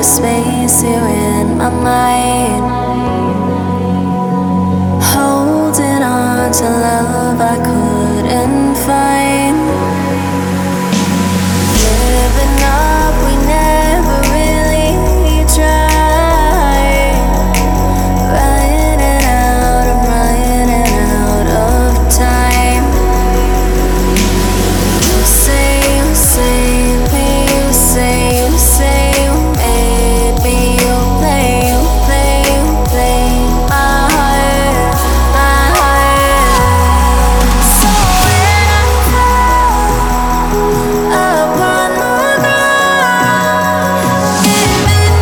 a space here in my mind, holding on to love I couldn't find. Giving up, we never really tried. Running out, I'm running out of time. You say me, you say you made me. You play my heart, my heart. So when I fall upon the ground, give it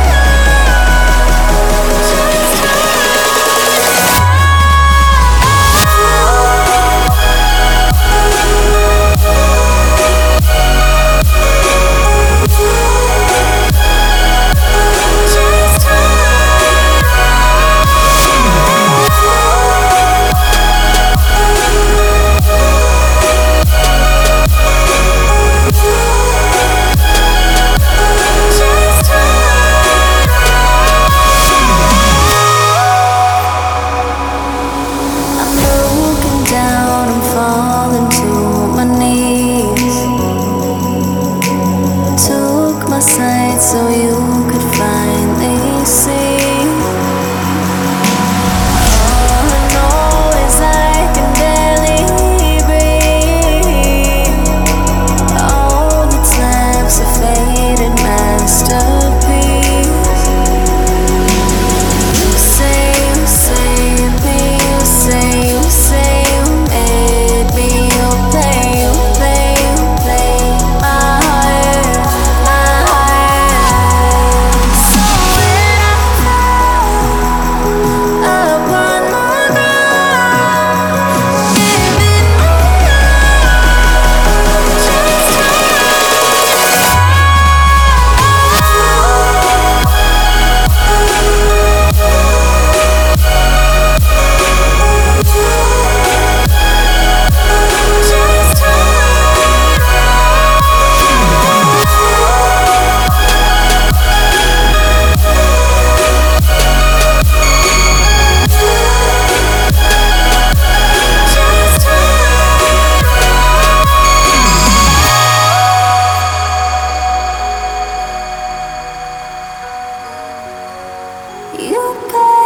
sight so you could finally see. All I know is I can barely breathe. All that's left's a faded masterpiece. You say me, you say you made me. You play my heart, my heart. So when I fall upon the ground, give it you